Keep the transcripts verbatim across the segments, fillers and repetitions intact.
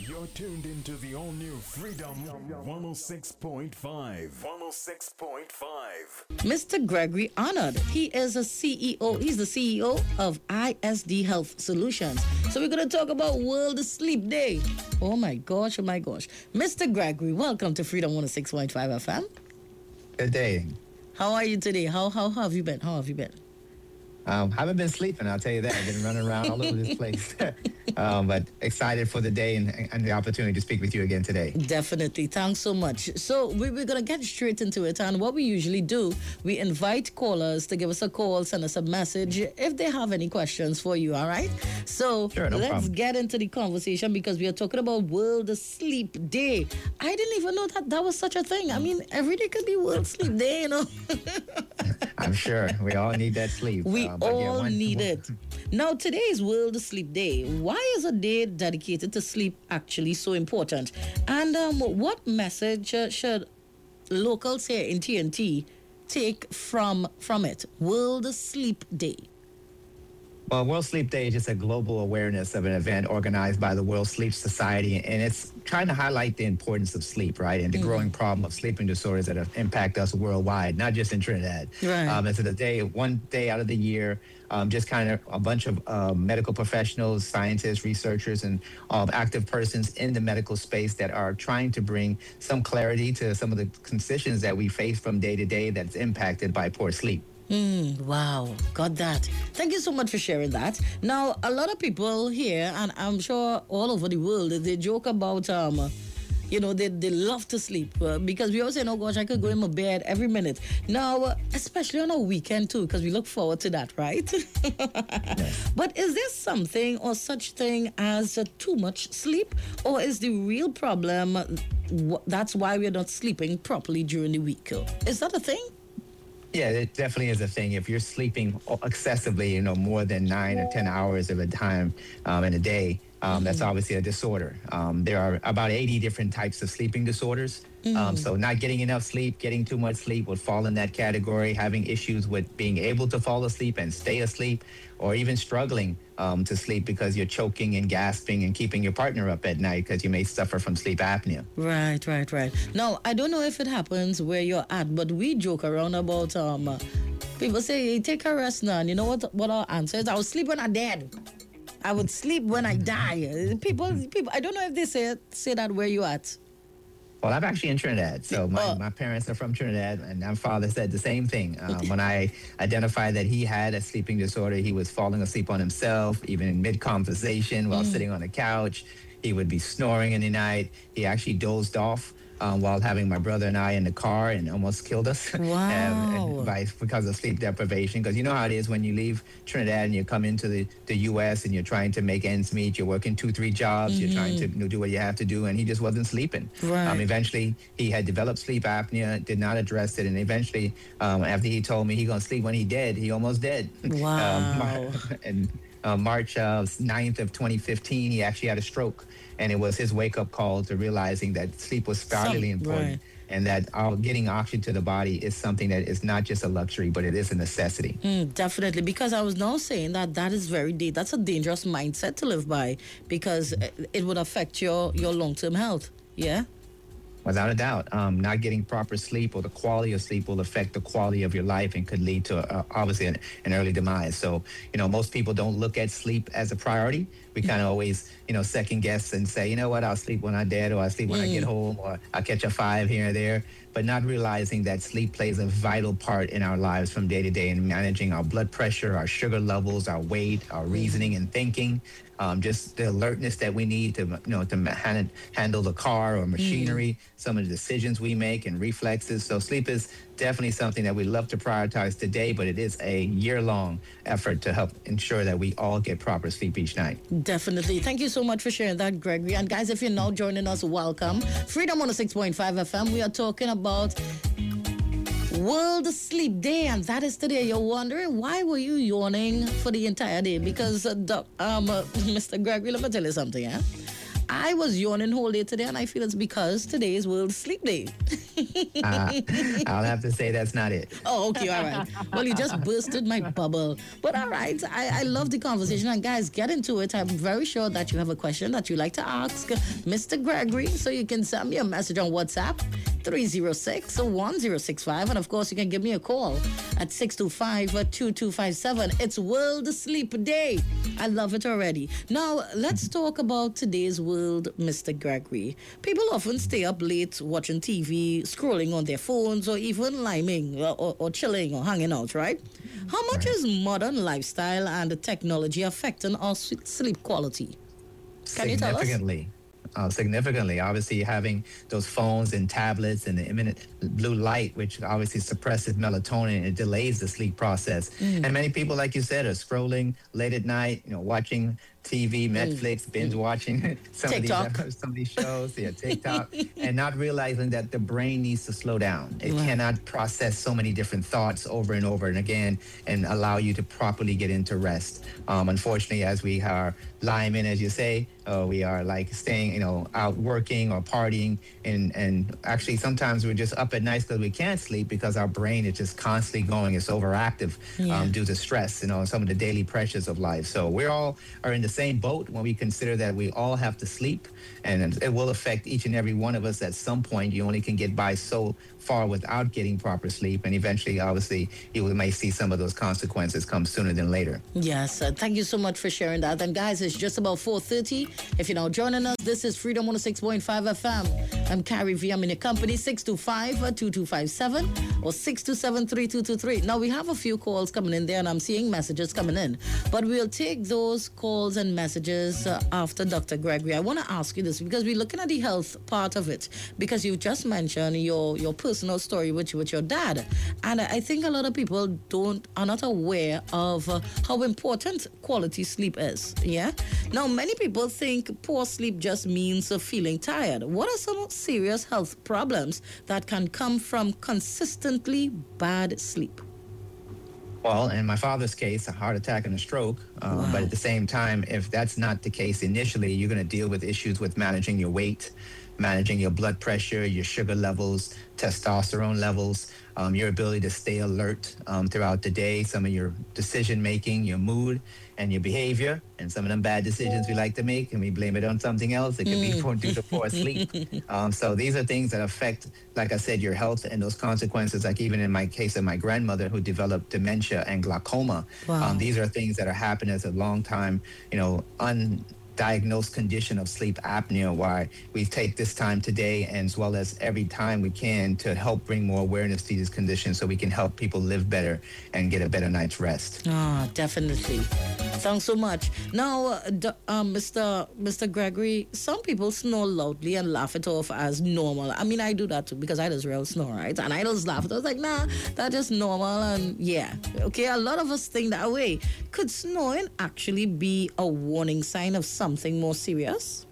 You're tuned into the all-new Freedom one oh six point five. one oh six point five. Mister Gregory Arnold, he is a C E O. He's the C E O of I S D Health Solutions. So we're going to talk about World Sleep Day. Oh my gosh, oh my gosh. Mister Gregory, welcome to Freedom one oh six point five F M. Good day. How are you today? How, how, how have you been? How have you been? Um, haven't been sleeping, I'll tell you that. I've been running around all over this place. um, but excited for the day and, and the opportunity to speak with you again today. Definitely. Thanks so much. So we, we're going to get straight into it. And what we usually do, we invite callers to give us a call, send us a message if they have any questions for you, all right? So sure, no let's problem. get into the conversation because we are talking about World Sleep Day. I didn't even know that that was such a thing. I mean, every day could be World Sleep Day, you know? I'm sure. We all need that sleep. We uh, but all yeah, one, need one, it. Now, today is World Sleep Day. Why is a day dedicated to sleep actually so important? And um, what message uh, should locals here in T N T take from, from it? World Sleep Day. Well, World Sleep Day is just a global awareness of an event organized by the World Sleep Society, and it's trying to highlight the importance of sleep, right, and the mm. growing problem of sleeping disorders that impact us worldwide, not just in Trinidad. Right. Um, it's a day, one day out of the year, um, just kind of a bunch of uh, medical professionals, scientists, researchers, and um, active persons in the medical space that are trying to bring some clarity to some of the conditions that we face from day to day that's impacted by poor sleep. Mm, wow, got that. Thank you so much for sharing that. Now, a lot of people here, and I'm sure all over the world, they joke about, um, you know, they, they love to sleep uh, because we all say, oh gosh, I could go in my bed every minute. Now, uh, especially on a weekend too, because we look forward to that, right? Yes. But is there something or such thing as uh, too much sleep? Or is the real problem, uh, w- that's why we're not sleeping properly during the week? Is that a thing? Yeah, it definitely is a thing. If you're sleeping excessively, you know, more than nine or ten hours of a time um, in a day, um, mm-hmm. that's obviously a disorder. Um, there are about eighty different types of sleeping disorders. Mm-hmm. Um, so not getting enough sleep, getting too much sleep would fall in that category. Having issues with being able to fall asleep and stay asleep, or even struggling um, to sleep because you're choking and gasping and keeping your partner up at night because you may suffer from sleep apnea. Right, right, right. Now, I don't know if it happens where you're at, but we joke around about, um, people say, hey, take a rest now. And you know what, what our answer is? I will sleep when I'm dead. I would sleep when I die. People, people. I don't know if they say say that where you at. Well, I'm actually in Trinidad, so my, oh. my parents are from Trinidad, and my father said the same thing. Um, when I identified that he had a sleeping disorder, he was falling asleep on himself, even in mid-conversation while mm. sitting on the couch. He would be snoring in the night. He actually dozed off um, while having my brother and I in the car and almost killed us. Wow. um, and by, because of sleep deprivation. Because you know how it is when you leave Trinidad and you come into the, the U S and you're trying to make ends meet. You're working two, three jobs. Mm-hmm. You're trying to you know, do what you have to do. And he just wasn't sleeping. Right. Um, eventually, he had developed sleep apnea, did not address it. And eventually, um, after he told me he going to sleep when he dead, he almost dead. Wow. um, and uh, March uh, ninth of twenty fifteen, he actually had a stroke. And it was his wake-up call to realizing that sleep was vitally important. Right. And that our getting oxygen to the body is something that is not just a luxury, but it is a necessity. Mm, definitely, because I was now saying that that is very da- that's a dangerous mindset to live by because it would affect your, your long-term health. Yeah? Without a doubt, um, not getting proper sleep or the quality of sleep will affect the quality of your life and could lead to uh, obviously an, an early demise. So, you know, most people don't look at sleep as a priority. We kind of always, you know, second guess and say, you know what, I'll sleep when I'm dead, or I'll sleep when mm. I get home, or I'll catch a five here and there. But not realizing that sleep plays a vital part in our lives from day to day in managing our blood pressure, our sugar levels, our weight, our reasoning and thinking. Um, just the alertness that we need to, you know, to man- handle the car or machinery, mm. some of the decisions we make and reflexes. So sleep is definitely something that we love to prioritize today, but it is a year-long effort to help ensure that we all get proper sleep each night. Definitely. Thank you so much for sharing that, Gregory. And guys, if you're now joining us, welcome. Freedom one oh six point five F M. We are talking about World Sleep Day, and that is today. You're wondering, why were you yawning for the entire day? Because, uh, doc, um, uh, Mister Gregory, let me tell you something, eh? I was yawning whole day today, and I feel it's because today is World Sleep Day. uh, I'll have to say that's not it. Oh, okay, all right. Well, you just bursted my bubble. But all right, I, I love the conversation. And guys, get into it. I'm very sure that you have a question that you like to ask Mister Gregory. So you can send me a message on WhatsApp, three oh six, one oh six five. And of course, you can give me a call at six two five, two two five seven. It's World Sleep Day. I love it already. Now, let's talk about today's world, Mister Gregory. People often stay up late watching T V, scrolling on their phones, or even liming or, or, or chilling or hanging out, right? How much right. is modern lifestyle and technology affecting our sleep quality? Can you tell us? Significantly. Uh, significantly. Obviously, having those phones and tablets and the imminent blue light, which obviously suppresses melatonin, it delays the sleep process. Mm. And many people, like you said, are scrolling late at night, you know, watching T V, Netflix, mm. binge watching some TikTok. of these some of these shows, yeah, TikTok, and not realizing that the brain needs to slow down. It right. cannot process so many different thoughts over and over and again and allow you to properly get into rest. Um, unfortunately, as we are lying in, as you say, uh, we are like staying, you know, out working or partying, and and actually sometimes we're just up at night because we can't sleep because our brain is just constantly going. It's overactive yeah. um, due to stress, you know, some of the daily pressures of life. So we all are in the same boat when we consider that we all have to sleep, and it will affect each and every one of us at some point. You only can get by so far without getting proper sleep, and eventually, obviously, you may see some of those consequences come sooner than later. Yes, uh, thank you so much for sharing that. And guys, it's just about four thirty. If you're now joining us, this is Freedom one oh six point five F M. I'm Carrie V. I'm in your company, six two five, two two five seven or six two seven, three two two three. Now, we have a few calls coming in there, and I'm seeing messages coming in, but we'll take those calls and messages uh, after Doctor Gregory. I want to ask you this because we're looking at the health part of it, because you just mentioned your your personal story with, with your dad, and I think a lot of people don't are not aware of uh, how important quality sleep is. Yeah. Now, many people think poor sleep just means uh, feeling tired. What are some serious health problems that can come from consistently bad sleep? Well, in my father's case, a heart attack and a stroke. Um, wow. But at the same time, if that's not the case initially, you're going to deal with issues with managing your weight, managing your blood pressure, your sugar levels, testosterone levels, um, your ability to stay alert um, throughout the day, some of your decision making, your mood, and your behavior, and some of them bad decisions we like to make, and we blame it on something else. It can mm. be due to poor sleep. Um, so these are things that affect, like I said, your health, and those consequences, like even in my case of my grandmother who developed dementia and glaucoma. Wow. Um, these are things that are happening as a long time, you know, un diagnosed condition of sleep apnea, why we take this time today, and as well as every time we can, to help bring more awareness to these conditions so we can help people live better and get a better night's rest. Ah, definitely. Thanks so much. Now, uh, d- um, Mister Mister Gregory, some people snore loudly and laugh it off as normal. I mean, I do that too because I just real snore, right? And I just laugh. I was like, nah, that's just normal. And yeah, okay, a lot of us think that way. Could snoring actually be a warning sign of something more serious?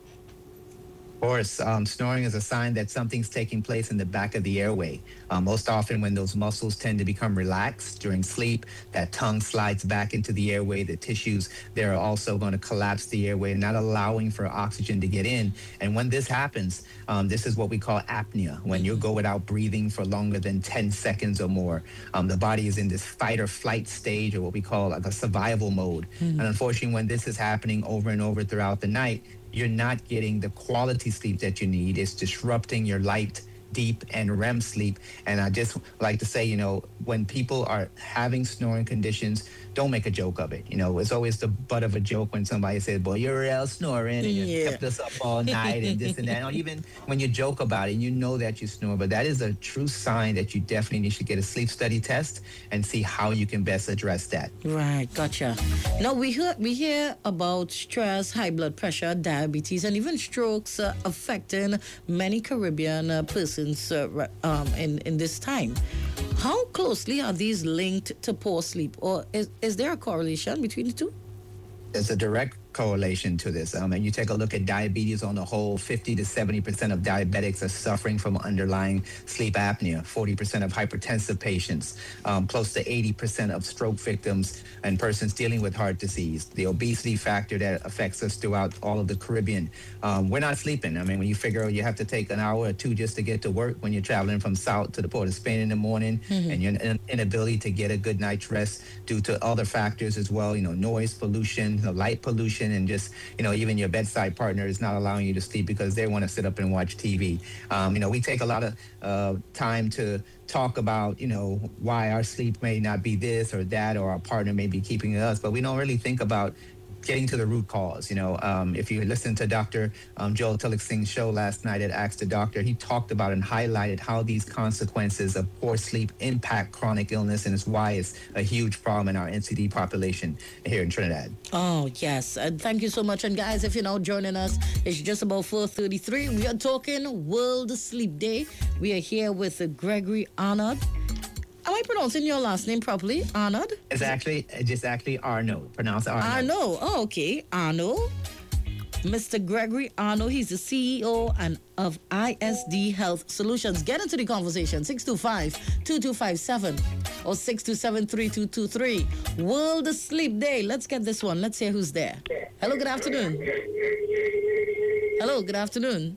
Of course, um, snoring is a sign that something's taking place in the back of the airway. Uh, most often when those muscles tend to become relaxed during sleep, that tongue slides back into the airway, the tissues there are also going to collapse the airway, not allowing for oxygen to get in. And when this happens, um, this is what we call apnea, when you go without breathing for longer than ten seconds or more. Um, the body is in this fight or flight stage, or what we call like a survival mode. Mm-hmm. And unfortunately, when this is happening over and over throughout the night, you're not getting the quality sleep that you need. It's disrupting your light, deep, and R E M sleep. And I just like to say, you know, when people are having snoring conditions, don't make a joke of it. You know, it's always the butt of a joke when somebody says, boy, you're real snoring, and you yeah. kept us up all night and this and that. Or even when you joke about it, you know that you snore. But that is a true sign that you definitely need to get a sleep study test and see how you can best address that. Right, gotcha. Now, we hear, we hear about stress, high blood pressure, diabetes, and even strokes uh, affecting many Caribbean uh, persons uh, um, in, in this time. How closely are these linked to poor sleep, or is, is there a correlation between the two? There's a direct correlation to this. Um, and you take a look at diabetes on the whole, fifty to seventy percent of diabetics are suffering from underlying sleep apnea, forty percent of hypertensive patients, um, close to eighty percent of stroke victims and persons dealing with heart disease, the obesity factor that affects us throughout all of the Caribbean. Um, we're not sleeping. I mean, when you figure you have to take an hour or two just to get to work when you're traveling from South to the Port of Spain in the morning, mm-hmm. and your inability to get a good night's rest due to other factors as well, you know, noise pollution, you know, light pollution, and just, you know, even your bedside partner is not allowing you to sleep because they want to sit up and watch T V. Um, you know, we take a lot of uh, time to talk about, you know, why our sleep may not be this or that, or our partner may be keeping us, but we don't really think about getting to the root cause. You know, um, if you listen to Doctor Um, Joel Tillich Singh's show last night at Ask the Doctor, he talked about and highlighted how these consequences of poor sleep impact chronic illness, and it's why it's a huge problem in our N C D population here in Trinidad. Oh, yes. Uh, thank you so much. And guys, if you're now joining us, it's just about four thirty-three. We are talking World Sleep Day. We are here with uh, Gregory Arnold. Am I pronouncing your last name properly? Arnold? It's actually, it's actually Arno. Pronounce Arno. Arno. Oh, okay. Arno. Mister Gregory Arno. He's the C E O and of I S D Health Solutions. Get into the conversation. six two five, two two five seven or six two seven, three two two three. World Sleep Day. Let's get this one. Let's hear who's there. Hello, good afternoon. Hello, good afternoon.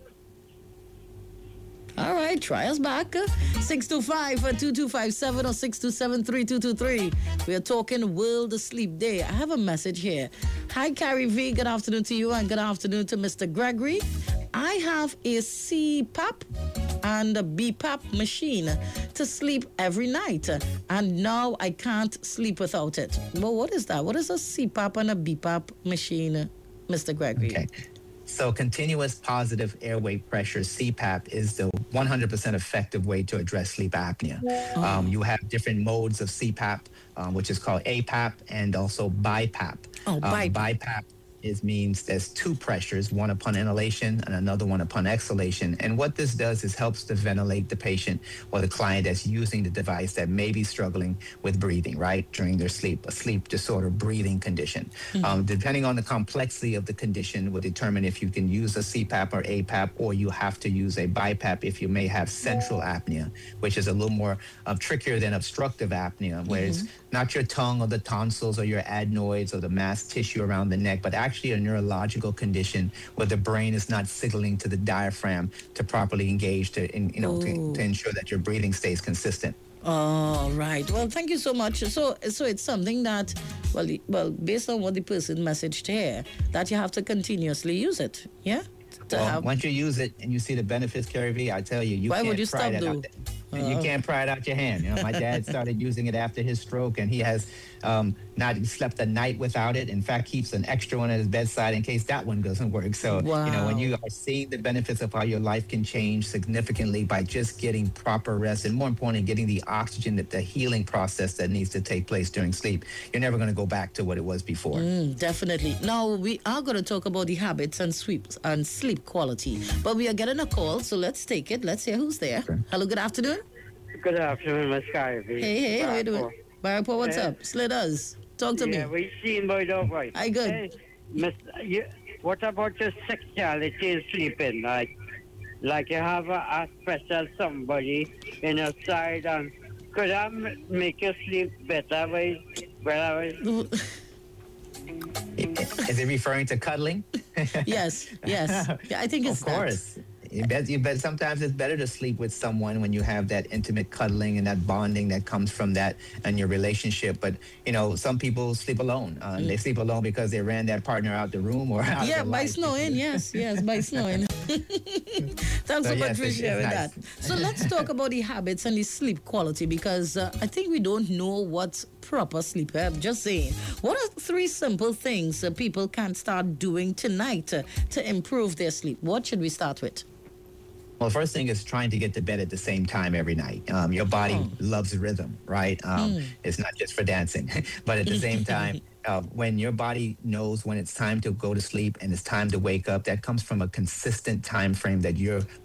All right, try us back. six two five, two two five seven or six two seven, three two two three. We are talking World Sleep Day. I have a message here. Hi, Carrie V. Good afternoon to you and good afternoon to Mister Gregory. I have a C PAP and a B PAP machine to sleep every night, and now I can't sleep without it. Well, what is that? What is a C PAP and a B PAP machine, Mister Gregory? Okay. So continuous positive airway pressure, C PAP, is the one hundred percent effective way to address sleep apnea. Oh. Um, you have different modes of C PAP, um, which is called A PAP and also BiPAP. Oh, BiPAP. Um, BiPAP is means there's two pressures, one upon inhalation and another one upon exhalation. And what this does is helps to ventilate the patient or the client that's using the device that may be struggling with breathing, right, during their sleep, a sleep disorder breathing condition. Mm-hmm. Um, depending on the complexity of the condition will determine if you can use a C PAP or A PAP, or you have to use a BiPAP if you may have central apnea, which is a little more uh, trickier than obstructive apnea, where mm-hmm. it's not your tongue or the tonsils or your adenoids or the mass tissue around the neck, but actually a neurological condition where the brain is not signaling to the diaphragm to properly engage to, in, you know, to, to ensure that your breathing stays consistent. Oh, right. Well, thank you so much. So, so it's something that, well, well, based on what the person messaged here, that you have to continuously use it. Yeah. To well, have... once you use it and you see the benefits, Carrie V, I tell you, you Why can't would you pry stop, that though? out. You can't pry it out your hand. You know, my dad started using it after his stroke, and he has um, not slept a night without it. In fact, keeps an extra one at his bedside in case that one doesn't work. So, wow. you know, when you are seeing the benefits of how your life can change significantly by just getting proper rest, and more importantly, getting the oxygen, the, the healing process that needs to take place during sleep, you're never going to go back to what it was before. Mm, definitely. Now, we are going to talk about the habits and sleep, and sleep quality, but we are getting a call, so let's take it. Let's hear who's there. Sure. Hello, good afternoon. Good afternoon, Miss Carrie. Hey, hey, how you doing? Barapo, what's uh, up? Slithers, talk to yeah, me. Yeah, we seen by the way. I good. Hey, Miss, you, what about your sexuality in sleeping? Like, like you have a, a special somebody in your side, and could I m- make you sleep better by, well, Is it referring to cuddling? Yes, yes. Yeah, I think it's of course. That. You bet, you bet sometimes it's better to sleep with someone when you have that intimate cuddling and that bonding that comes from that and your relationship. But, you know, some people sleep alone. Uh, mm. They sleep alone because they ran that partner out the room or out Yeah, of by life. snowing. Yes, yes, by snowing. Thanks so, so much yes, for sharing nice. that. So let's talk about the habits and the sleep quality, because uh, I think we don't know what's proper sleep. I'm just saying. What are three simple things uh, people can start doing tonight uh, to improve their sleep? What should we start with? Well, the first thing is trying to get to bed at the same time every night. Um, your body oh. loves rhythm, right? Um, mm. It's not just for dancing, but at the same time, uh, when your body knows when it's time to go to sleep and it's time to wake up, that comes from a consistent time frame that your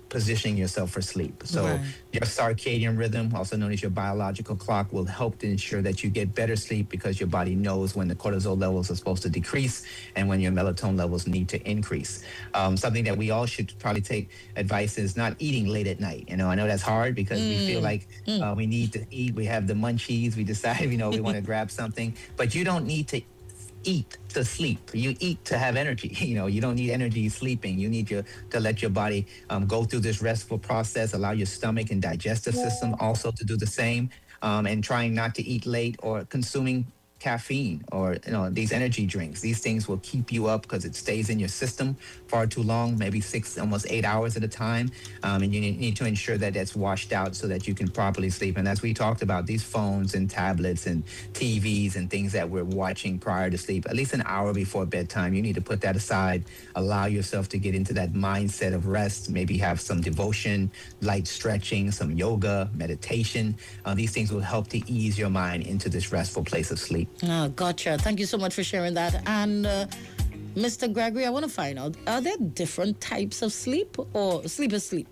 positioning yourself for sleep. So Right. your circadian rhythm, also known as your biological clock, will help to ensure that you get better sleep because your body knows when the cortisol levels are supposed to decrease and when your melatonin levels need to increase. Um, something that we all should probably take advice is not eating late at night. You know, I know that's hard because we feel like uh, we need to eat. We have the munchies. We decide, you know, we want to grab something, but you don't need to eat to sleep. You eat to have energy. You know, you don't need energy sleeping. You need your, to let your body um, go through this restful process, allow your stomach and digestive system also to do the same, um, and trying not to eat late or consuming caffeine or you know these energy drinks. These things will keep you up because it stays in your system far too long, maybe six, almost eight hours at a time, um, and you need, need to ensure that that's washed out so that you can properly sleep. And as we talked about, these phones and tablets and T Vs and things that we're watching prior to sleep, at least an hour before bedtime, you need to put that aside, allow yourself to get into that mindset of rest, maybe have some devotion, light stretching, some yoga, meditation. Uh, these things will help to ease your mind into this restful place of sleep. Oh, gotcha. Thank you so much for sharing that. And uh, Mister Gregory, I want to find out, are there different types of sleep or sleep is sleep?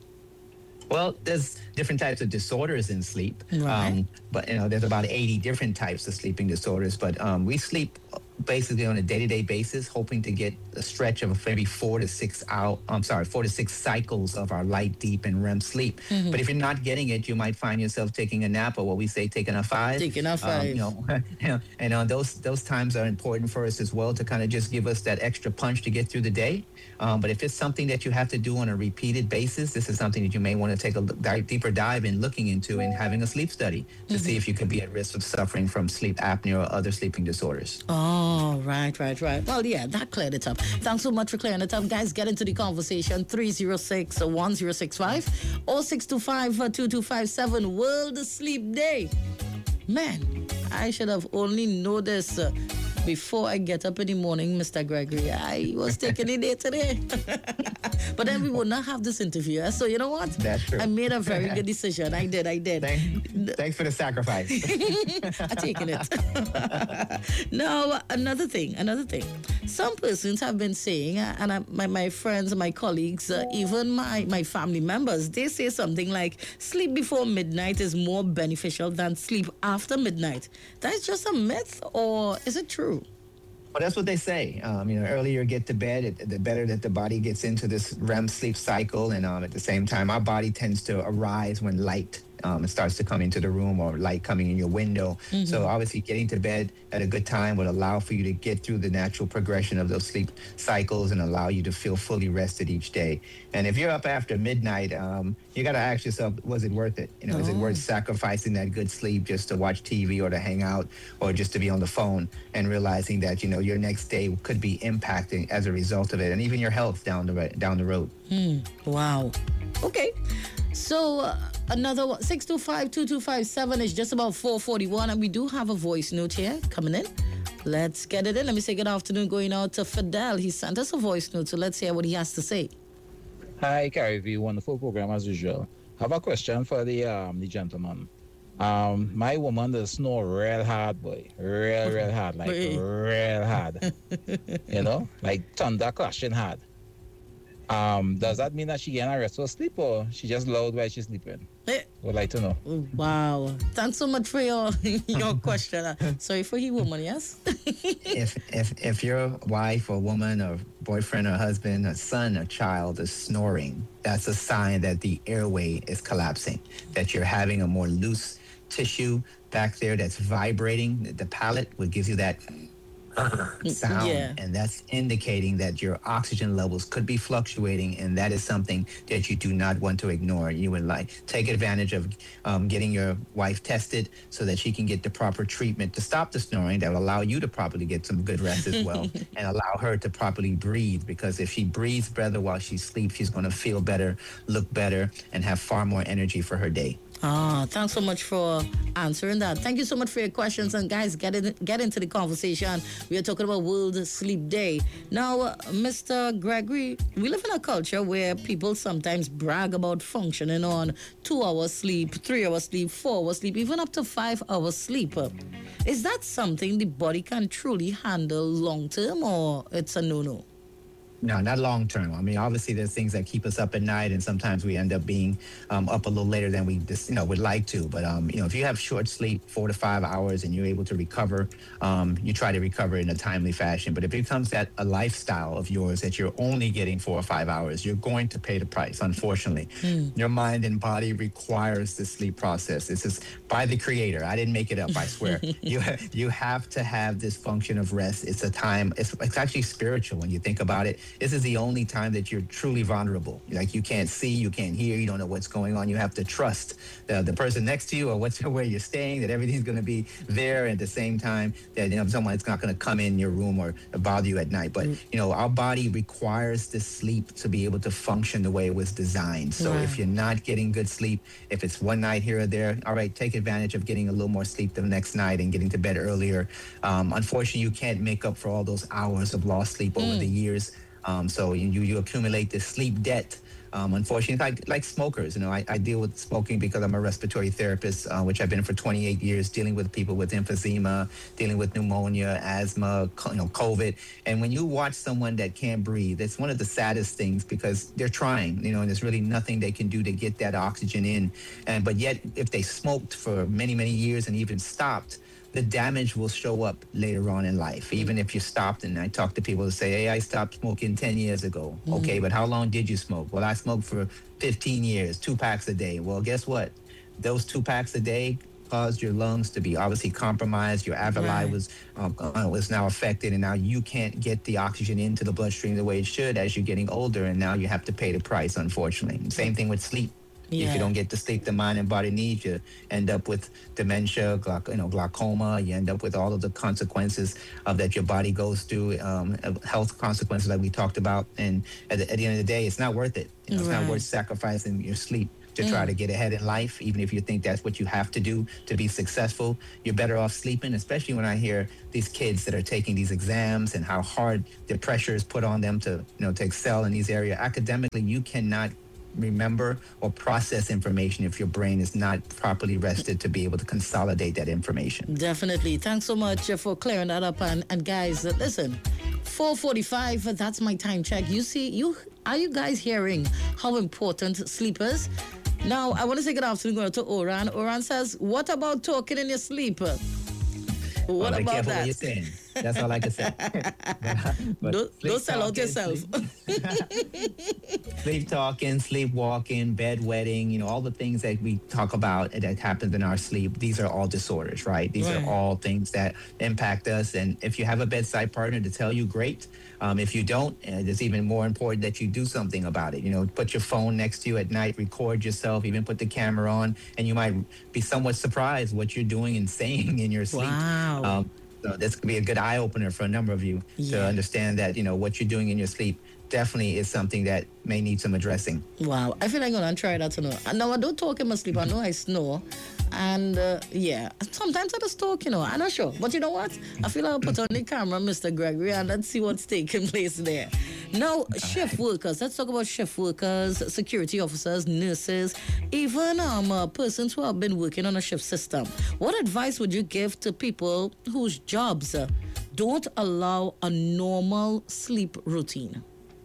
Well, there's different types of disorders in sleep. Right. Um, but, you know, there's about eighty different types of sleeping disorders. But um, we sleep basically on a day-to-day basis, hoping to get a stretch of maybe four to six out. I'm sorry, four to six cycles of our light, deep, and R E M sleep. Mm-hmm. But if you're not getting it, you might find yourself taking a nap, or what we say, taking a five. Taking a Um, five. you know, you know, and uh, those those times are important for us as well to kind of just give us that extra punch to get through the day. Um, but if it's something that you have to do on a repeated basis, this is something that you may want to take a look, dive, deeper dive in looking into and having a sleep study to see if you could be at risk of suffering from sleep apnea or other sleeping disorders. Oh, right, right, right. Well, yeah, that cleared it up. Thanks so much for clearing it up. Guys, get into the conversation. three oh six, one oh six five or six two five, two two five seven. World Sleep Day. Man, I should have only noticed uh, before I get up in the morning, Mister Gregory. I was taking a day today. But then we would not have this interview. So you know what? That's true. I made a very good decision. I did, I did. Thank, thanks for the sacrifice. I'm taking it. Now, another thing, another thing. Some persons have been saying, uh, and I, my, my friends, my colleagues, uh, even my, my family members, they say something like sleep before midnight is more beneficial than sleep after midnight. That's just a myth, or is it true? Well, that's what they say. Um, you know, earlier you get to bed, it, the better that the body gets into this R E M sleep cycle. And um, at the same time, our body tends to arise when light um, starts to come into the room or light coming in your window. Mm-hmm. So obviously getting to bed at a good time would allow for you to get through the natural progression of those sleep cycles and allow you to feel fully rested each day. And if you're up after midnight, um, you got to ask yourself, was it worth it? You know, oh. is it worth sacrificing that good sleep just to watch T V or to hang out or just to be on the phone, and realizing that, you know, your next day could be impacting as a result of it, and even your health down the, down the road. Hmm. Wow. Okay. So uh, another one, six two five, two two five seven is just about four forty-one, and we do have a voice note here coming in. Let's get it in. Let me say good afternoon going out to Fidel. He sent us a voice note, so let's hear what he has to say. Hi, Carrie V. Wonderful program as usual. I have a question for the um the gentleman. Um, my woman does snore real hard, boy. Real, real hard. Like real hard. You know? Like thunder crashing hard. Um, does that mean that she getting a restful sleep, or she just loud while she's sleeping? Would like to know. Wow. Thanks so much for your your question. Uh, sorry for you, woman, yes? if, if, if your wife or woman or boyfriend or husband or son or child is snoring, that's a sign that the airway is collapsing, that you're having a more loose tissue back there that's vibrating. The palate will give you that sound, yeah. and that's indicating that your oxygen levels could be fluctuating, and that is something that you do not want to ignore. You would like take advantage of um, getting your wife tested so that she can get the proper treatment to stop the snoring that will allow you to properly get some good rest as well, and allow her to properly breathe, because if she breathes better while she sleeps, she's going to feel better, look better, and have far more energy for her day. Ah, thanks so much for answering that. Thank you so much for your questions. And guys, get in, get into the conversation. We are talking about World Sleep Day. Now, uh, Mister Gregory, we live in a culture where people sometimes brag about functioning on two hours sleep, three hours sleep, four hours sleep, even up to five hours sleep. Is that something the body can truly handle long term, or it's a no-no? No, not long term. I mean, obviously, there's things that keep us up at night, and sometimes we end up being um, up a little later than we just, you know, would like to. But um, you know, if you have short sleep, four to five hours, and you're able to recover, um, you try to recover in a timely fashion. But if it becomes that a lifestyle of yours that you're only getting four or five hours, you're going to pay the price. Unfortunately, mm. your mind and body requires the sleep process. This is by the Creator. I didn't make it up. I swear. you ha- you have to have this function of rest. It's a time. It's, it's actually spiritual when you think about it. This is the only time that you're truly vulnerable. Like you can't see, you can't hear, you don't know what's going on. You have to trust the, the person next to you or what's where you're staying, that everything's going to be there at the same time, that you know someone's not going to come in your room or bother you at night. But mm. you know, our body requires the sleep to be able to function the way it was designed. So right. if you're not getting good sleep, if it's one night here or there, all right, take advantage of getting a little more sleep the next night and getting to bed earlier. Um, unfortunately, you can't make up for all those hours of lost sleep over mm. the years. Um, so you, you accumulate this sleep debt. Um, unfortunately, like like smokers, you know, I, I deal with smoking because I'm a respiratory therapist, uh, which I've been for twenty-eight years, dealing with people with emphysema, dealing with pneumonia, asthma, you know, COVID. And when you watch someone that can't breathe, it's one of the saddest things because they're trying, you know, and there's really nothing they can do to get that oxygen in. And but yet, if they smoked for many, many years and even stopped, the damage will show up later on in life. Even if you stopped, and I talk to people who say, hey, I stopped smoking ten years ago. Mm-hmm. Okay, but how long did you smoke? Well, I smoked for fifteen years, two packs a day. Well, guess what? Those two packs a day caused your lungs to be obviously compromised. Your alveoli right. was um, uh, was now affected, and now you can't get the oxygen into the bloodstream the way it should as you're getting older, and now you have to pay the price, unfortunately. Same thing with sleep. Yeah. If you don't get the sleep the mind and body needs, you end up with dementia, glauc- you know, glaucoma. You end up with all of the consequences of that your body goes through, um, health consequences like we talked about. And at the, at the end of the day, it's not worth it. You know, right. It's not worth sacrificing your sleep to mm. try to get ahead in life, even if you think that's what you have to do to be successful. You're better off sleeping, especially when I hear these kids that are taking these exams and how hard the pressure is put on them to, you know, to excel in these areas. Academically, you cannot remember or process information if your brain is not properly rested to be able to consolidate that information. Definitely. Thanks so much for clearing that up. And, and guys, listen, four forty-five, that's my time check. You see, you are you guys hearing how important sleep is? Now, I want to say good afternoon to Oran. Oran says, what about talking in your sleep? What well, about careful that? What you're saying. That's all I can say. but don't don't sell out yourself. Sleep, sleep talking, sleepwalking, bedwetting, you know, all the things that we talk about that happens in our sleep. These are all disorders, right? These right. are all things that impact us. And if you have a bedside partner to tell you, great. Um, if you don't, uh, it's even more important that you do something about it. You know, put your phone next to you at night, record yourself, even put the camera on, and you might be somewhat surprised what you're doing and saying in your sleep. Wow. Um, so this could be a good eye opener for a number of you yeah. to understand that, you know, what you're doing in your sleep definitely is something that may need some addressing. Wow. I feel like I'm going to try that to know. Now, I don't talk in my sleep. I know I snore. And, uh, yeah, sometimes I just talk, you know. I'm not sure. But you know what? I feel I'll put on the camera, Mister Gregory, and let's see what's taking place there. Now, shift workers. Let's talk about shift workers, security officers, nurses, even um, uh, persons who have been working on a shift system. What advice would you give to people whose jobs uh, don't allow a normal sleep routine?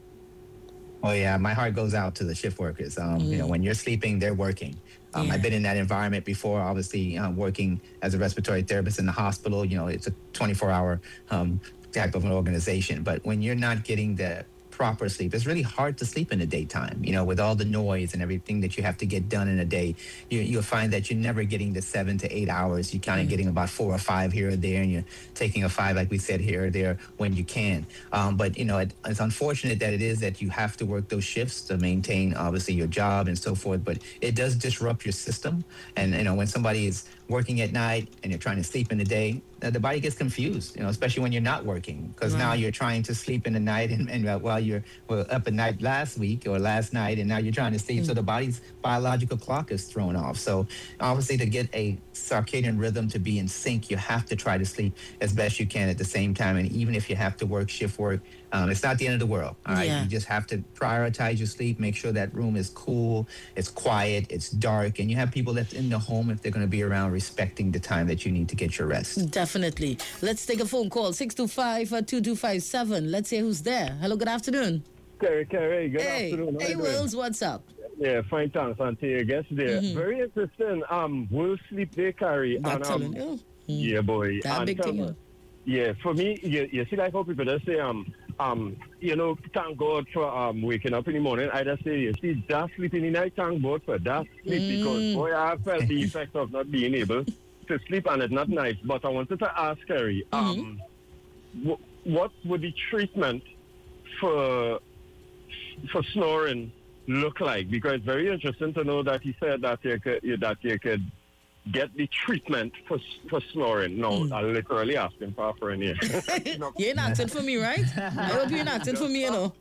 Oh, yeah. My heart goes out to the shift workers. Um, mm. You know, when you're sleeping, they're working. Um, yeah. I've been in that environment before, obviously uh, working as a respiratory therapist in the hospital. You know, it's a twenty-four hour um, type of an organization. But when you're not getting the proper sleep, it's really hard to sleep in the daytime, you know, with all the noise and everything that you have to get done in a day. You, you'll find that you're never getting the seven to eight hours. You're kind of mm-hmm. getting about four or five here or there, and you're taking a five, like we said, here or there when you can. Um, but, you know, it, it's unfortunate that it is that you have to work those shifts to maintain, obviously, your job and so forth. But it does disrupt your system. And, you know, when somebody is working at night and you're trying to sleep in the day, uh, the body gets confused, you know, especially when you're not working, because right. now you're trying to sleep in the night and, and uh, while you're well, up at night last week or last night, and now you're trying to sleep. Mm. So the body's biological clock is thrown off. So obviously to get a circadian rhythm to be in sync, you have to try to sleep as best you can at the same time. And even if you have to work shift work, Um, it's not the end of the world. All right. Yeah. You just have to prioritize your sleep, make sure that room is cool, it's quiet, it's dark, and you have people that's in the home if they're going to be around respecting the time that you need to get your rest. Definitely. Let's take a phone call. six two five, two two five seven. Let's see who's there. Hello, good afternoon. Kerry, Kerry, good Hey, afternoon. How hey you doing? Wills, what's up? Yeah, fine, thanks, and to your guest there. Mhm. Very interesting. Um, World Sleep Day, Kerry. Not and, telling um, you. Yeah, boy. That And big tell thing, me- huh? Yeah, for me, you, you see, like how people just say, um, um, you know, thank God for um waking up in the morning. I just say, you see, that sleep in the night, thank God for that sleep Mm. because boy, I felt the effect of not being able to sleep, and it's not nice. But I wanted to ask Kerry, um, wh- what would the treatment for for snoring look like? Because it's very interesting to know that he said that you could that you could get the treatment for for snoring. No, I literally asked him for a friend here. You ain't acting for me, right? I hope you ain't acting for me, you know.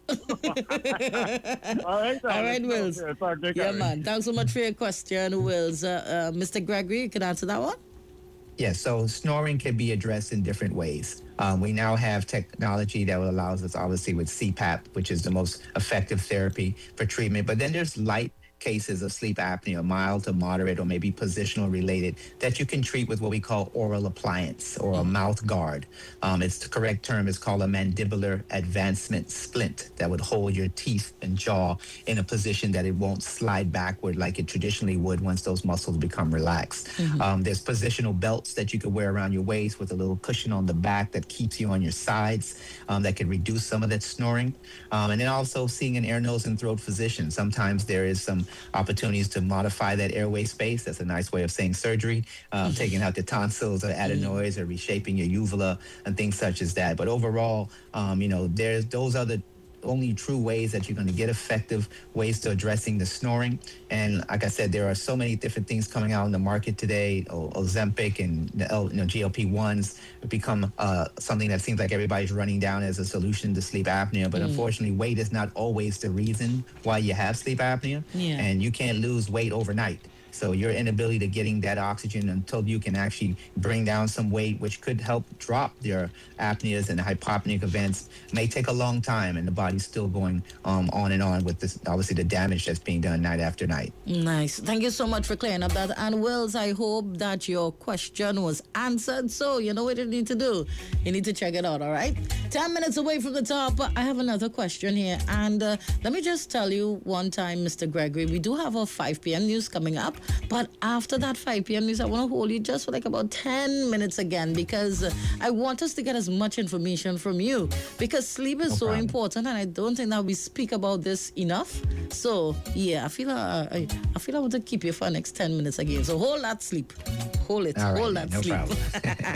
All right, All right, Wills. Yeah, talk to you, Yeah, Kerry. man. Thanks so much for your question, Wills. Uh, uh, Mister Gregory, you can answer that one? Yes, so snoring can be addressed in different ways. Um, we now have technology that allows us, obviously, with C PAP, which is the most effective therapy for treatment. But then there's light cases of sleep apnea, mild to moderate, or maybe positional related, that you can treat with what we call oral appliance or a mouth guard. Um, it's the correct term is called a mandibular advancement splint that would hold your teeth and jaw in a position that it won't slide backward like it traditionally would once those muscles become relaxed. Um, there's positional belts that you could wear around your waist with a little cushion on the back that keeps you on your sides, um, that can reduce some of that snoring. Um, and then also seeing an ear, nose, and throat physician. Sometimes there is some opportunities to modify that airway space. That's a nice way of saying surgery, um, taking out the tonsils or adenoids or reshaping your uvula and things such as that. But overall, um, you know, there's those are the only true ways that you're going to get effective ways to addressing the snoring. And like I said, there are so many different things coming out in the market today. O- Ozempic and the L, you know, G L P ones have become uh, something that seems like everybody's running down as a solution to sleep apnea. But unfortunately, weight is not always the reason why you have sleep apnea. Yeah. And you can't lose weight overnight. So your inability to getting that oxygen until you can actually bring down some weight, which could help drop your apneas and hypopneic events, may take a long time, and the body's still going um, on and on with this, obviously the damage that's being done night after night. Nice. Thank you so much for clearing up that. And Wills, I hope that your question was answered. So you know what you need to do. You need to check it out, all right? Ten minutes away from the top, I have another question here. And uh, let me just tell you one time, Mister Gregory, we do have a five p.m. news coming up. But after that five p.m. news, I want to hold you just for like about ten minutes again, because uh, I want us to get as much information from you, because sleep is so problem. important, and I don't think that we speak about this enough. So yeah, I feel uh, I, I feel I want to keep you for the next ten minutes again. So hold that sleep, hold it, All right, hold man, that no sleep. problem.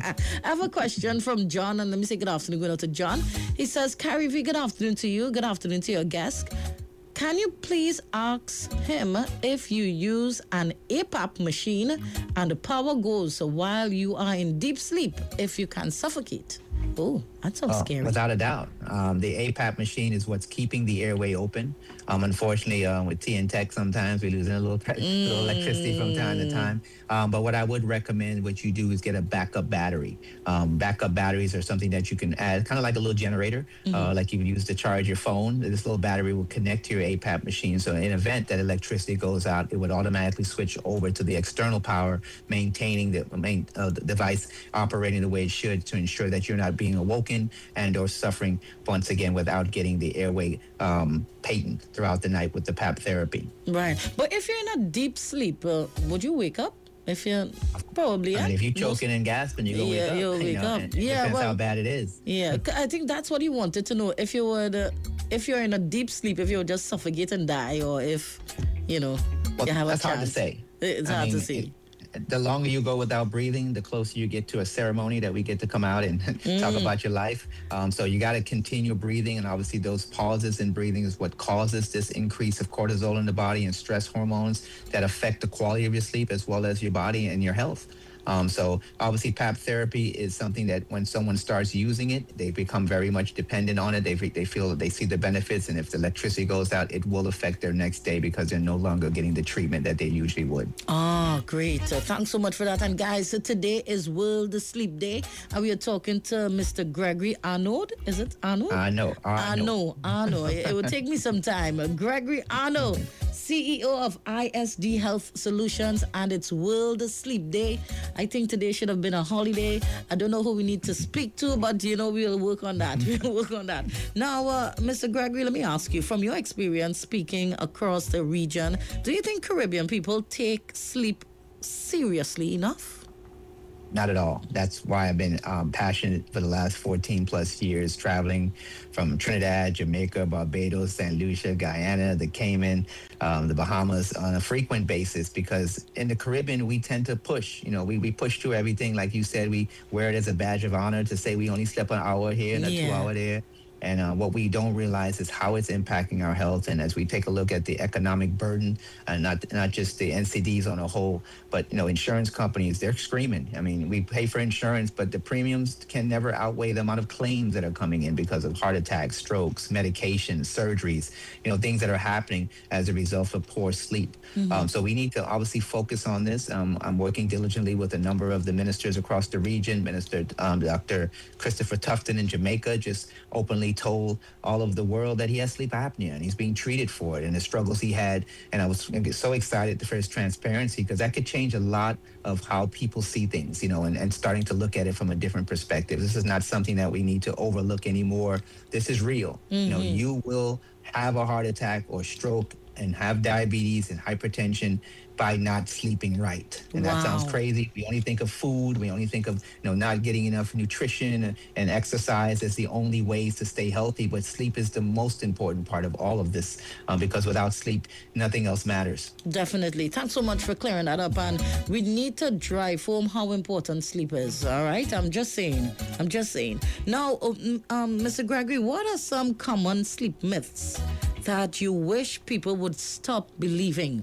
I have a question from John, and let me say good afternoon. Going out to John. He says, Carrie V, good afternoon to you. Good afternoon to your guest. Can you please ask him if you use an A PAP machine and the power goes while you are in deep sleep, if you can suffocate? Oh, that sounds Uh, scary. Without a doubt. Um, the A PAP machine is what's keeping the airway open. Um, unfortunately, uh, with T N Tech, sometimes we lose a little, pre- little electricity from time to time. Um, but what I would recommend, what you do is get a backup battery. Um, backup batteries are something that you can add, kind of like a little generator, uh, like you would use to charge your phone. This little battery will connect to your A PAP machine. So in an event that electricity goes out, it would automatically switch over to the external power, maintaining the, main, uh, the device operating the way it should to ensure that you're not being awoken and or suffering once again without getting the airway um, patent throughout the night with the PAP therapy. Right. But if you're in a deep sleep, uh, would you wake up? If you're probably, yeah. I mean, if you're Most- choking and gasping, you're going to Yeah, wake up. you'll you wake know, up. and Yeah, depends well- how bad it is. Yeah, c- I think that's what he wanted to know. If you would, uh, if you're in a deep sleep, if you would just suffocate and die, or if, you know, Well, you have that's a hard to chance. say. It's I hard to mean, say. it- the longer you go without breathing, the closer you get to a ceremony that we get to come out and talk about your life. Um, so you got to continue breathing. And obviously those pauses in breathing is what causes this increase of cortisol in the body and stress hormones that affect the quality of your sleep as well as your body and your health. Um, so obviously PAP therapy is something that when someone starts using it, they become very much dependent on it. They, they feel that they see the benefits. And if the electricity goes out, it will affect their next day because they're no longer getting the treatment that they usually would. Oh, great. Uh, thanks so much for that. And guys, so today is World Sleep Day. And we are talking to Mister Gregory Arnold. Is it Arnold? I know. I know. Arno, Arno. It, it would take me some time. Uh, Gregory Arno C E O of I S D Health Solutions, and it's World Sleep Day. I think today should have been a holiday. I don't know who we need to speak to, but you know, we'll work on that. We'll work on that. Now, uh, Mister Gregory, let me ask you, from your experience speaking across the region, do you think Caribbean people take sleep seriously enough? Not at all. That's why I've been um, passionate for the last fourteen plus years, traveling from Trinidad, Jamaica, Barbados, Saint Lucia, Guyana, the Cayman, um, the Bahamas on a frequent basis, because in the Caribbean, we tend to push. You know, we, we push through everything. Like you said, we wear it as a badge of honor to say we only slept an hour here and a Yeah. two hour there. And uh, what we don't realize is how it's impacting our health. And as we take a look at the economic burden, and not not just the N C Ds on a whole, but you know, insurance companies, they're screaming. I mean, we pay for insurance, but the premiums can never outweigh the amount of claims that are coming in because of heart attacks, strokes, medications, surgeries, you know, things that are happening as a result of poor sleep. Mm-hmm. Um, so we need to obviously focus on this. Um, I'm working diligently with a number of the ministers across the region. Minister um, Doctor Christopher Tufton in Jamaica just openly told all of the world that he has sleep apnea and he's being treated for it and the struggles he had. And I was so excited for his transparency, because that could change a lot of how people see things, you know, and, and starting to look at it from a different perspective. This is not something that we need to overlook anymore. This is real. Mm-hmm. You know, you will have a heart attack or stroke and have diabetes and hypertension by not sleeping right. And Wow. that sounds crazy. We only think of food. We only think of, you know, not getting enough nutrition and, and exercise as the only ways to stay healthy. But sleep is the most important part of all of this, um, because without sleep, nothing else matters. Definitely. Thanks so much for clearing that up. And we need to drive home how important sleep is. All right. I'm just saying. I'm just saying. Now, um, um, Mister Gregory, what are some common sleep myths that you wish people would stop believing?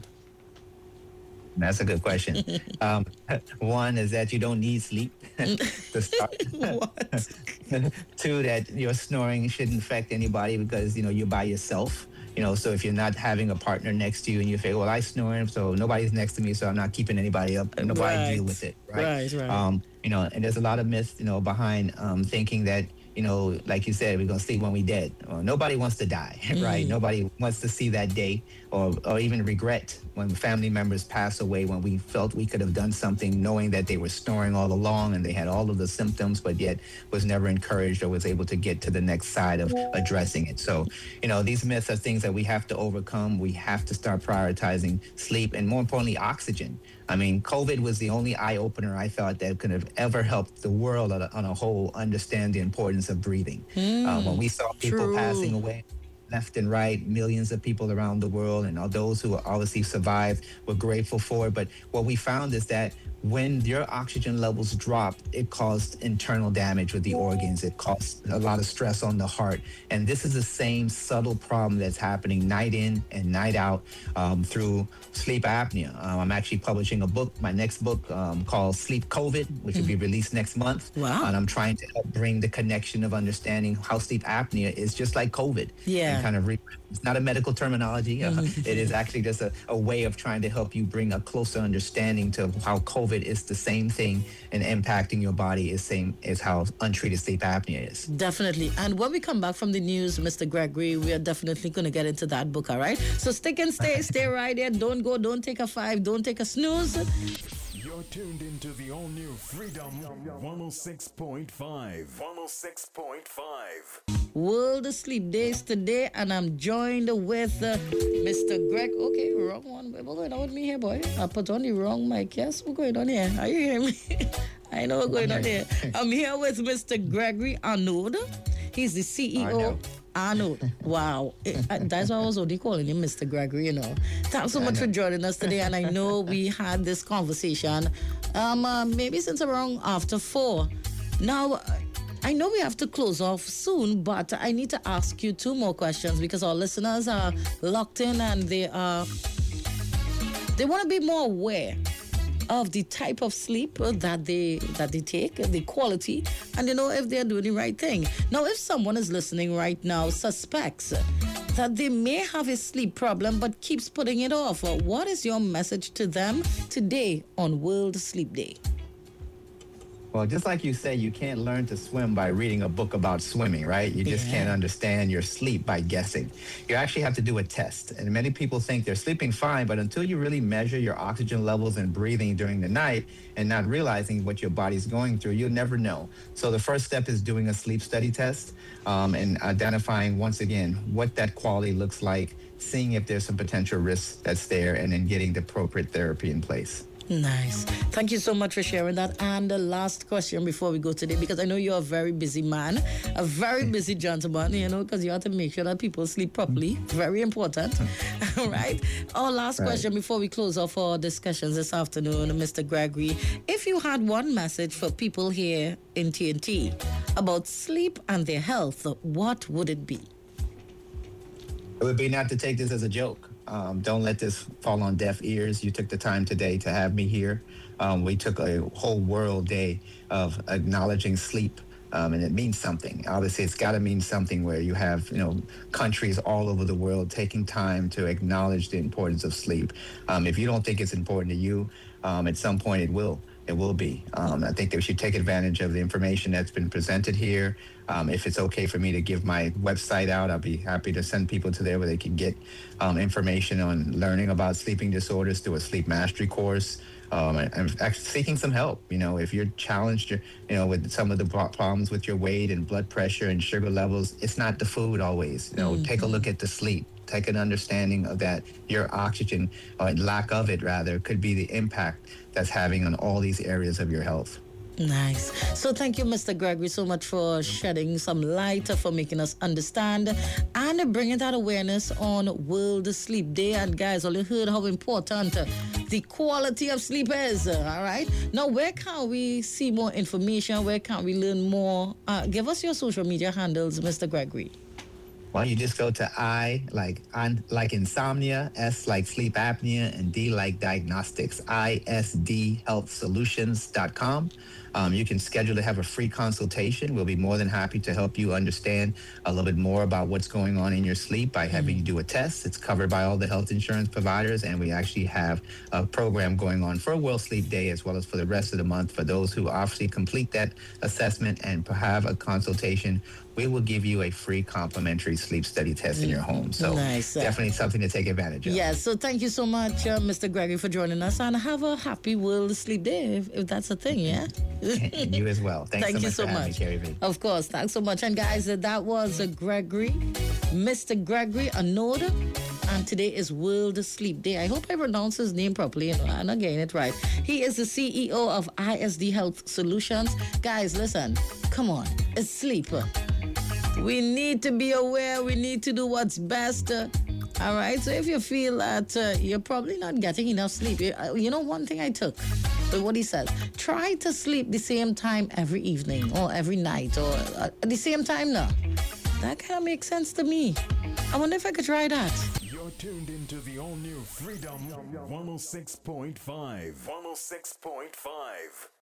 That's a good question. um, one is that you don't need sleep to start. What? Two, that your snoring shouldn't affect anybody because, you know, you're by yourself. You know, so if you're not having a partner next to you and you feel, well, I snore, so nobody's next to me, so I'm not keeping anybody up. Nobody Right. deal with it, right? Right, right. Um, you know, and there's a lot of myths, you know, behind um, thinking that, you know, like you said, we're going to sleep when we dead. Well, nobody wants to die, right? Nobody wants to see that day or, or even regret when family members pass away, when we felt we could have done something knowing that they were snoring all along and they had all of the symptoms, but yet was never encouraged or was able to get to the next side of addressing it. So, you know, these myths are things that we have to overcome. We have to start prioritizing sleep and, more importantly, oxygen. I mean, COVID was the only eye-opener I thought that could have ever helped the world on a, on a whole understand the importance of breathing. Uh, when we saw people true. passing away left and right, millions of people around the world, and all those who obviously survived, we're grateful for it. But what we found is that when your oxygen levels dropped, it caused internal damage with the organs. It caused a lot of stress on the heart. And this is the same subtle problem that's happening night in and night out um, through sleep apnea. Um, I'm actually publishing a book, my next book um, called Sleep COVID, which will be released next month. Wow. And I'm trying to help bring the connection of understanding how sleep apnea is just like COVID. Yeah. And kind of re- it's not a medical terminology. Uh, it is actually just a, a way of trying to help you bring a closer understanding to how COVID is the same thing and impacting your body is same as how untreated sleep apnea is. Definitely. And when we come back from the news, Mister Gregory, we are definitely going to get into that book, all right? So stick and stay, stay right there. Don't go, don't take a five, don't take a snooze. You're tuned into the all-new Freedom one oh six point five. one oh six point five. World Sleep Days today, and I'm joined with uh, Mister Greg. Okay, wrong one. What's going on with me here, boy? I put on the wrong mic. Yes, what's going on here? Are you hearing me? I know what's going on here. I'm here with Mister Gregory Arnaud. He's the C E O. Arnaud. Arnold. Wow. It, uh, that's why I was only calling him Mister Gregory, you know. Thanks so much for joining us today. And I know we had this conversation um, uh, maybe since around after four. Now, I know we have to close off soon, but I need to ask you two more questions because our listeners are locked in and they are, they want to be more aware of the type of sleep that they that they take, the quality, and you know if they're doing the right thing. Now, if someone is listening right now, suspects that they may have a sleep problem but keeps putting it off, what is your message to them today on World Sleep Day? Well, just like you say, you can't learn to swim by reading a book about swimming, right? You just Yeah. can't understand your sleep by guessing. You actually have to do a test. And many people think they're sleeping fine, but until you really measure your oxygen levels and breathing during the night and not realizing what your body's going through, you'll never know. So the first step is doing a sleep study test um, and identifying, once again, what that quality looks like, seeing if there's some potential risks that's there, and then getting the appropriate therapy in place. Nice. Thank you so much for sharing that. And the last question before we go today, because I know you're a very busy man, a very busy gentleman, you know, because you have to make sure that people sleep properly. Very important. All right. Our last Right. question before we close off our discussions this afternoon, Mister Gregory. If you had one message for people here in T N T about sleep and their health, what would it be? It would be not to take this as a joke. Um, don't let this fall on deaf ears. You took the time today to have me here. Um, we took a whole world day of acknowledging sleep, um, and it means something. Obviously, it's got to mean something where you have, you know, countries all over the world taking time to acknowledge the importance of sleep. Um, if you don't think it's important to you, um, at some point it will. It will be. Um, I think that we should take advantage of the information that's been presented here. Um, if it's okay for me to give my website out, I'll be happy to send people to there where they can get um, information on learning about sleeping disorders through a sleep mastery course. Um, and, and actually seeking some help. You know, if you're challenged, you know, with some of the pro- problems with your weight and blood pressure and sugar levels, it's not the food always. You know, mm-hmm. Take a look at the sleep. Take an understanding of that your oxygen, or lack of it rather, could be the impact that's having on all these areas of your health. Nice. So thank you, Mister Gregory, so much for shedding some light, for making us understand and bringing that awareness on World Sleep Day. And guys, all you heard how important the quality of sleep is. All right. Now, where can we see more information? Where can we learn more? Uh, give us your social media handles, Mister Gregory. Well, you just go to I like on like insomnia, S like sleep apnea, and D like diagnostics, I S D health solutions dot com. Um, you can schedule to have a free consultation. We'll be more than happy to help you understand a little bit more about what's going on in your sleep by having mm-hmm. you do a test. It's covered by all the health insurance providers, and we actually have a program going on for World Sleep Day as well as for the rest of the month. For those who obviously complete that assessment and have a consultation, we will give you a free complimentary sleep study test in your home. So nice. Definitely something to take advantage of. Yes, so thank you so much, uh, Mister Gregory, for joining us, and have a happy World Sleep Day, if, if that's a thing, yeah? And you as well. Thanks Thank so you much so for having much. me, Carrie V. Of course, thanks so much. And guys, uh, that was uh, Gregory, Mister Gregory Anode, and today is World Sleep Day. I hope I pronounced his name properly, you know, and I'm getting it right. He is the C E O of I S D Health Solutions. Guys, listen, come on, it's sleep. We need to be aware. We need to do what's best. Uh, all right. So if you feel that uh, you're probably not getting enough sleep, you, uh, you know, one thing I took, but what he says, try to sleep the same time every evening or every night or uh, at the same time now. That kind of makes sense to me. I wonder if I could try that. You're tuned into the all-new Freedom one oh six point five. one oh six point five.